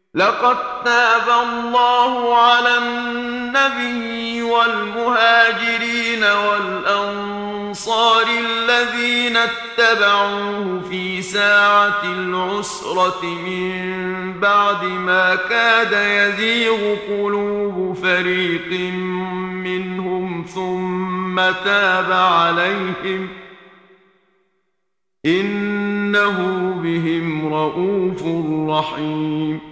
لقد تاب الله على النبي والمهاجرين والأنصار الذين اتبعوه في ساعة العسرة من بعد ما كاد يزيغ قلوب فريق منهم ثم تاب عليهم إنه بهم رءوف رحيم.